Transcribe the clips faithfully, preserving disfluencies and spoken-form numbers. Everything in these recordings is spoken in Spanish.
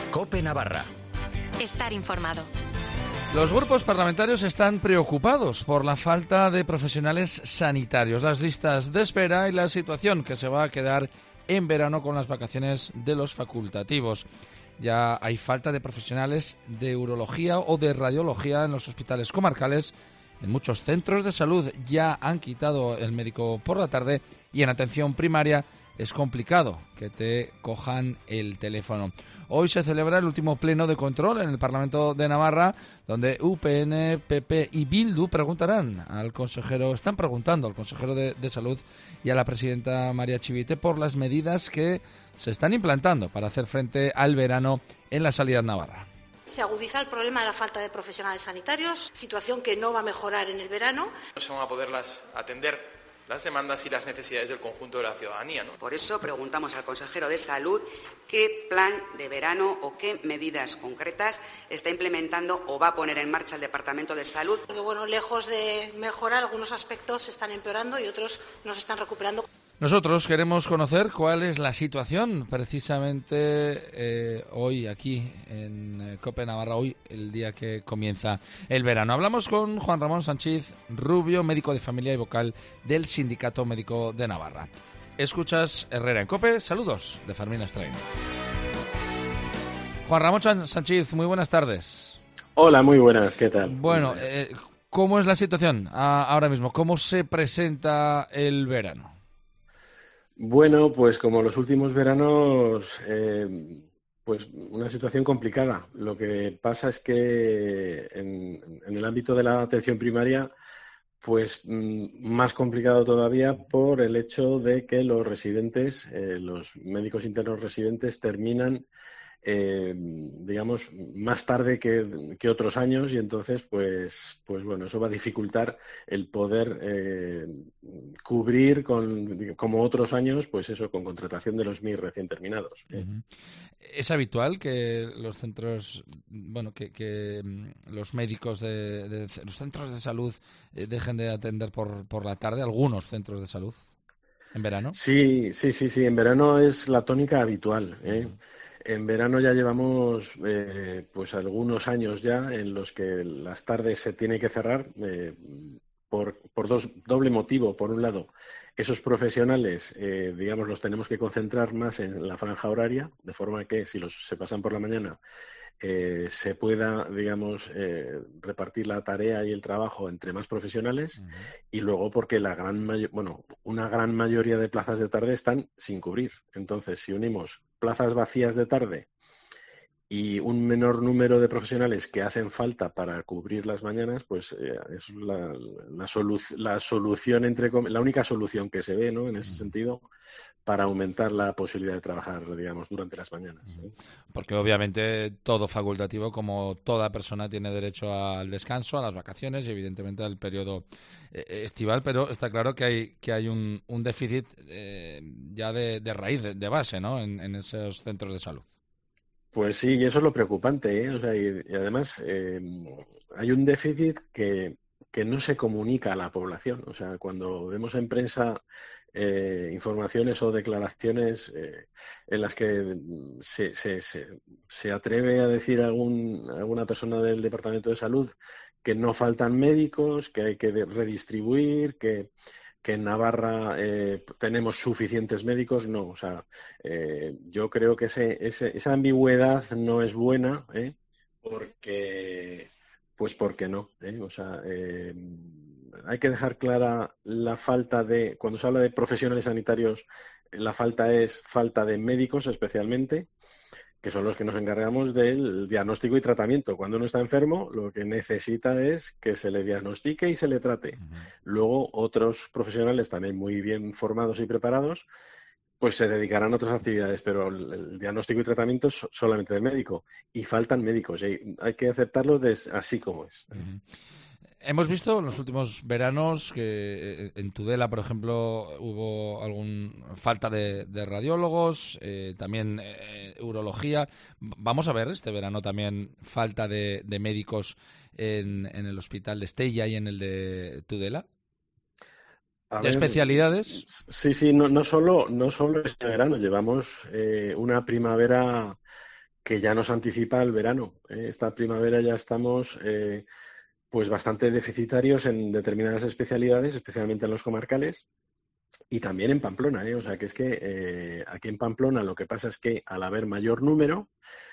COPE Navarra. Estar informado. Los grupos parlamentarios están preocupados por la falta de profesionales sanitarios, las listas de espera y la situación que se va a quedar en verano con las vacaciones de los facultativos. Ya hay falta de profesionales de urología o de radiología en los hospitales comarcales. En muchos centros de salud ya han quitado el médico por la tarde y en atención primaria es complicado que te cojan el teléfono. Hoy se celebra el último pleno de control en el Parlamento de Navarra, donde U P N, P P y Bildu preguntarán al consejero, están preguntando al consejero de, de Salud y a la presidenta María Chivite por las medidas que se están implantando para hacer frente al verano en la sanidad navarra. Se agudiza el problema de la falta de profesionales sanitarios, situación que no va a mejorar en el verano. No se van a poderlas atender las demandas y las necesidades del conjunto de la ciudadanía, ¿no? Por eso preguntamos al consejero de Salud qué plan de verano o qué medidas concretas está implementando o va a poner en marcha el Departamento de Salud. Porque, bueno, lejos de mejorar, algunos aspectos se están empeorando y otros no se están recuperando. Nosotros queremos conocer cuál es la situación precisamente eh, hoy aquí en COPE Navarra, hoy el día que comienza el verano. Hablamos con Juan Ramón Sánchez Rubio, médico de familia y vocal del Sindicato Médico de Navarra. Escuchas Herrera en COPE, saludos de Fermín Estrain. Juan Ramón Sánchez, muy buenas tardes. Hola, muy buenas, ¿qué tal? Bueno, eh, ¿cómo es la situación ahora mismo? ¿Cómo se presenta el verano? Bueno, pues como los últimos veranos, eh, pues una situación complicada. Lo que pasa es que en, en el ámbito de la atención primaria, pues más complicado todavía por el hecho de que los residentes, eh, los médicos internos residentes terminan Eh, digamos, más tarde que, que otros años y entonces, pues, pues bueno, eso va a dificultar el poder eh, cubrir con, como otros años, pues eso, con contratación de los M I R recién terminados. Uh-huh. ¿Es habitual que los centros, bueno, que, que los médicos de, de los centros de salud eh, dejen de atender por, por la tarde, algunos centros de salud, en verano? Sí, sí, sí, sí, en verano es la tónica habitual, ¿eh? Uh-huh. En verano ya llevamos eh, pues algunos años ya en los que las tardes se tiene que cerrar eh, por, por dos doble motivo. Por un lado, esos profesionales, eh, digamos, los tenemos que concentrar más en la franja horaria, de forma que si los se pasan por la mañana eh, se pueda, digamos, eh, repartir la tarea y el trabajo entre más profesionales. Uh-huh. Y luego porque la gran mayo- bueno, una gran mayoría de plazas de tarde están sin cubrir. Entonces, si unimos plazas vacías de tarde y un menor número de profesionales que hacen falta para cubrir las mañanas, pues eh, es la, la, solu- la solución, entre com- la única solución que se ve, ¿no?, en ese sentido, para aumentar la posibilidad de trabajar, digamos, durante las mañanas. ¿eh? Porque obviamente todo facultativo, como toda persona, tiene derecho al descanso, a las vacaciones y evidentemente al periodo eh, estival, pero está claro que hay que hay un, un déficit eh, ya de, de raíz, de, de base, ¿no?, en, en esos centros de salud. Pues sí, y eso es lo preocupante, ¿eh? O sea, y, y además eh, hay un déficit que, que no se comunica a la población. O sea, cuando vemos en prensa eh, informaciones o declaraciones eh, en las que se, se, se, se atreve a decir algún, alguna persona del Departamento de Salud que no faltan médicos, que hay que redistribuir, que... que en Navarra eh, tenemos suficientes médicos, no, o sea, eh, yo creo que ese, ese, esa ambigüedad no es buena, ¿eh? porque, pues porque no, ¿eh? O sea, eh, hay que dejar clara la falta de, cuando se habla de profesionales sanitarios, la falta es falta de médicos especialmente, que son los que nos encargamos del diagnóstico y tratamiento. Cuando uno está enfermo, lo que necesita es que se le diagnostique y se le trate. Uh-huh. Luego, otros profesionales también muy bien formados y preparados, pues se dedicarán a otras actividades, pero el, el diagnóstico y tratamiento es solamente del médico. Y faltan médicos, y hay que aceptarlo de, así como es. Uh-huh. Hemos visto en los últimos veranos que en Tudela, por ejemplo, hubo algún falta de, de radiólogos, eh, también eh, urología. Vamos a ver este verano también falta de, de médicos en, en el hospital de Estella y en el de Tudela. A ¿De ver, especialidades? Sí, sí, no, no solo no solo este verano, llevamos eh, una primavera que ya nos anticipa el verano. ¿eh? Esta primavera ya estamos eh, pues bastante deficitarios en determinadas especialidades, especialmente en los comarcales. Y también en Pamplona, ¿eh? O sea, que es que eh, aquí en Pamplona lo que pasa es que al haber mayor número,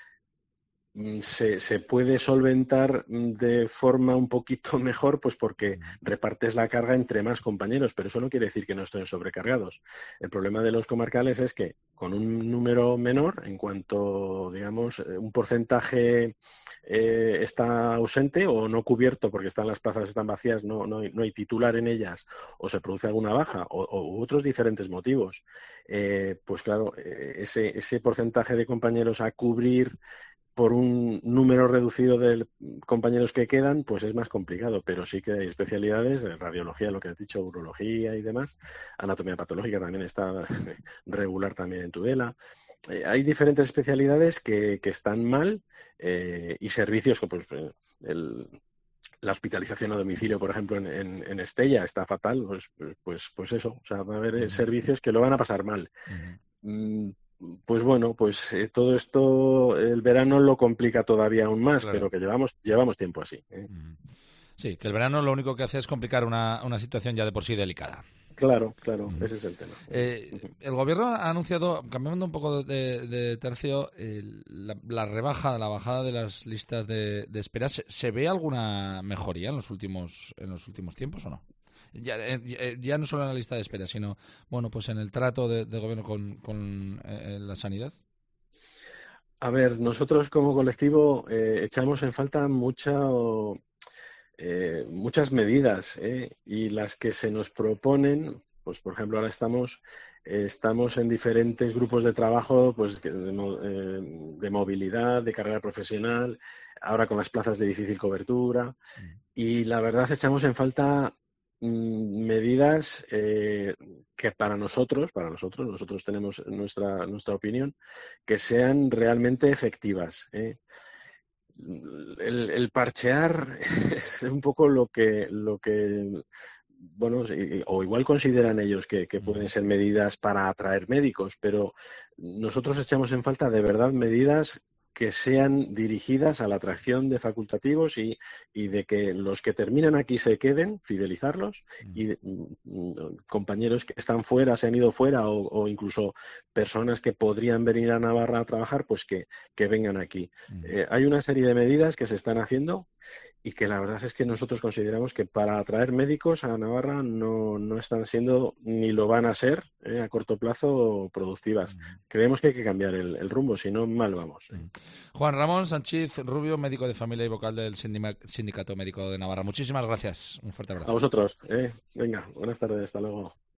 Se, se puede solventar de forma un poquito mejor, pues porque repartes la carga entre más compañeros, pero eso no quiere decir que no estén sobrecargados. El problema de los comarcales es que con un número menor, en cuanto, digamos, un porcentaje eh, está ausente o no cubierto porque están las plazas están vacías, no, no, no hay titular en ellas, o se produce alguna baja, o, o otros diferentes motivos, eh, pues claro, ese, ese porcentaje de compañeros a cubrir por un número reducido de compañeros que quedan, pues es más complicado, pero sí que hay especialidades, radiología, lo que has dicho, urología y demás, anatomía patológica también está regular también en Tudela. Eh, hay diferentes especialidades que, que están mal eh, y servicios como pues, el, la hospitalización a domicilio, por ejemplo, en, en, en Estella está fatal, pues, pues, pues eso, o sea, va a haber uh-huh. servicios que lo van a pasar mal. Uh-huh. Mm, Pues bueno, pues eh, todo esto, el verano lo complica todavía aún más, claro. pero que llevamos llevamos tiempo así. ¿eh? Sí, que el verano lo único que hace es complicar una, una situación ya de por sí delicada. Claro, claro, uh-huh. ese es el tema. Eh, uh-huh. El Gobierno ha anunciado, cambiando un poco de, de tercio, eh, la, la rebaja, la bajada de las listas de, de espera. ¿Se, ¿Se ve alguna mejoría en los últimos en los últimos tiempos o no? Ya, ya no solo en la lista de espera, sino bueno, pues en el trato de, de gobierno con, con eh, la sanidad. A ver, nosotros como colectivo eh, echamos en falta mucha, eh, muchas medidas eh, y las que se nos proponen, pues por ejemplo ahora estamos eh, estamos en diferentes grupos de trabajo, pues de, eh, de movilidad, de carrera profesional, ahora con las plazas de difícil cobertura mm. y la verdad echamos en falta medidas eh, que para nosotros, para nosotros, nosotros tenemos nuestra nuestra opinión, que sean realmente efectivas. ¿eh? El, el parchear es un poco lo que lo que bueno, o igual consideran ellos que, que pueden ser medidas para atraer médicos, pero nosotros echamos en falta de verdad medidas que sean dirigidas a la atracción de facultativos y, y de que los que terminan aquí se queden, fidelizarlos, y mm, compañeros que están fuera, se han ido fuera, o, o incluso personas que podrían venir a Navarra a trabajar, pues que, que vengan aquí. Mm. Eh, hay una serie de medidas que se están haciendo y que la verdad es que nosotros consideramos que para atraer médicos a Navarra no, no están siendo ni lo van a ser eh, a corto plazo productivas. Mm. Creemos que hay que cambiar el, el rumbo, si no mal vamos. Mm. Juan Ramón Sánchez Rubio, médico de familia y vocal del Sindicato Médico de Navarra. Muchísimas gracias. Un fuerte abrazo. A vosotros. Eh. Venga, buenas tardes. Hasta luego.